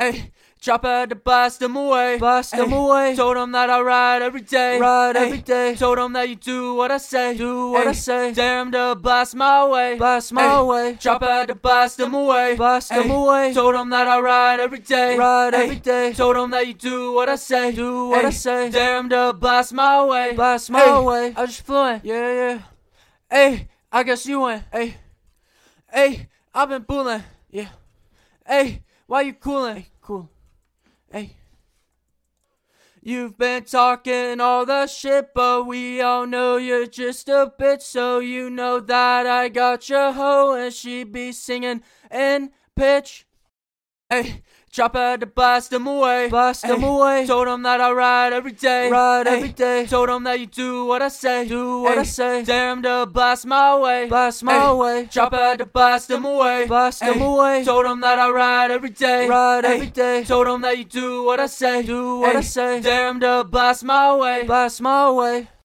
Ay, chop out to blast them away. Blast them away. Told them that I ride every day. Ride every day. Told them that you do what I say. Do what I say. Dare them to blast my way. Blast my way. Chop out to blast them away. Blast them away. Told them that I ride every day. Ride every day. Told them that you do what I say. Do what I say. Dare them to blast my way. Blast my way. I just flew in. Yeah, yeah. Hey, I guess you win. Hey, I've been bullying. Yeah. Hey, why you coolin'? Hey, cool. Hey. You've been talking all the shit, but we all know you're just a bitch. So you know that I got your hoe and she be singing in pitch. Hey, chop out to blast them away. Blast them away. Told them that I ride every day. Ride every day. Told them that you do what I say. Do what I say. Dare them to blast my way. Blast my way. Chop out to blast them away. Blast them away. Told them that I ride every day. Ride every day. Told them that you do what I say. Do what I say. Dare them to blast my way. Blast my way.